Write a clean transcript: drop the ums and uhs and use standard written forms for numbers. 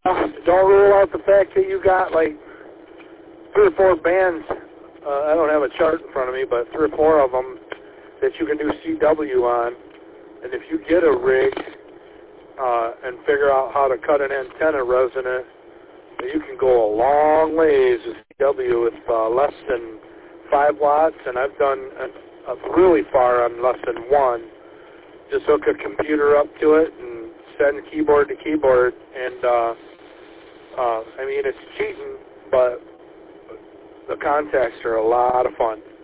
Don't rule out the fact that you got like 3 or 4 bands. I don't have a chart in front of me, but 3 or 4 of them that you can do CW on. And if you get a rig and figure out how to cut an antenna resonant, you can go a long ways with CW with less than 5 watts. And I've done really far on less than 1. Just hook a computer up to it and send keyboard to keyboard. And I mean, it's cheating, but the contacts are a lot of fun.